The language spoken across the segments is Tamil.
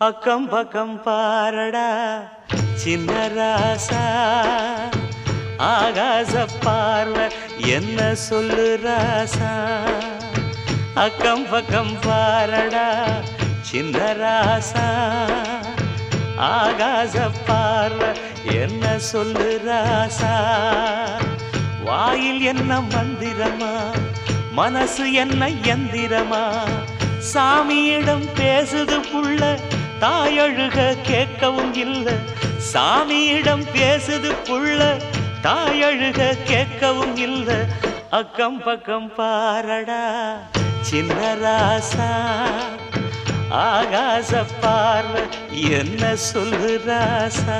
அக்கம் பக்கம் பாரடா சின்ன ராசா, ஆகாச பார்வை என்ன சொல்லு ராசா. அக்கம் பக்கம் பாரடா சின்ன ராசா, ஆகாச பார்வை என்ன சொல்லு ராசா. வாயில் என்ன மந்திரமா, மனசு என்ன எந்திரமா, சாமியிடம் பேசுது புள்ள தாயழுக கேட்கவும் இல்லை. சாமியிடம் பேசுது புள்ள தாயழுக கேட்கவும் இல்லை. அக்கம் பக்கம் பாரடா சின்ன ராசா, ஆகாச பார்வை என்ன சொல்லு ராசா.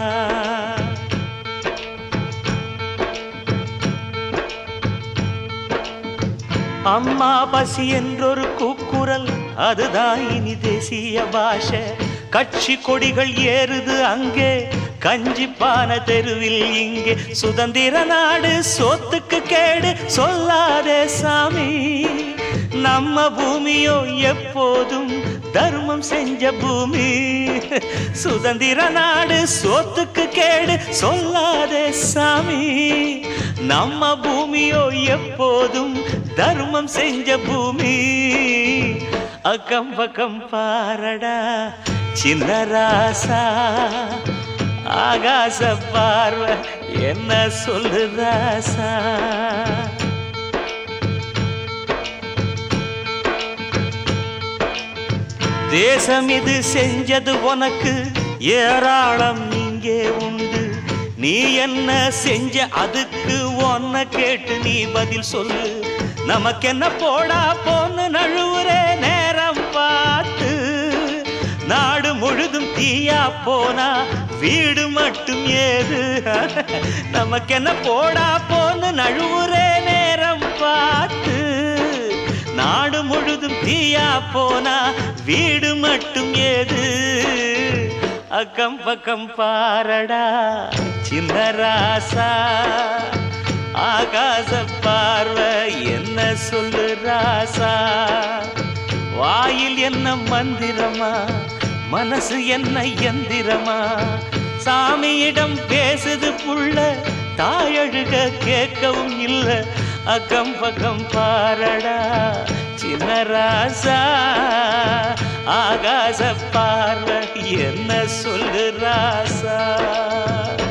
அம்மா பசி என்றொரு கூக்குரல், அதுதான் இனி தேசிய பாஷை. கட்சி கொடிகள் ஏறுது அங்கே, கஞ்சிப்பான தெருவில் இங்கே. சுதந்திர நாடு சோத்துக்கு கேடு சொல்லாதே சாமி, நம்ம பூமியோ எப்போதும் தர்மம் செஞ்ச பூமி. சுதந்திர நாடு சோத்துக்கு கேடு சொல்லாதே சாமி, நம்ம பூமியோ எப்போதும் தர்மம் செஞ்ச பூமி. அக்கம் பக்கம் பாரடா சின்ன ராசா, ஆகாச பார்வை என்ன சொல்லு ராசா. தேசம் இது செஞ்சது உனக்கு ஏராளம் இங்கே உண்டு. நீ என்ன செஞ்ச அதுக்கு உன்னை கேட்டு நீ பதில் சொல்லு. நமக்கென்ன போடா போன்னு நழுவுறே நேரம் பார்த்து. நாடு முழுதும் தீயா போனா வீடு மட்டும் ஏது. நமக்கென்ன போடா போன்னு நழுவுறே நேரம் பார்த்து. நாடு முழுதும் தீயா போனா வீடு மட்டும் ஏது. அக்கம் பக்கம் பாரடா சின்ன ராசா, ஆகாச பார்வை என்ன சொல்லு ராசா. வாயில் என்ன மந்திரமா, மனசு என்ன எந்திரமா, சாமியிடம் பேசுது புள்ள தாயழுக கேட்கவும் இல்லை. அக்கம் பக்கம் பாரடா சின்ன ராசா, ஆகாச பார்வை என்ன சொல்லு ராசா.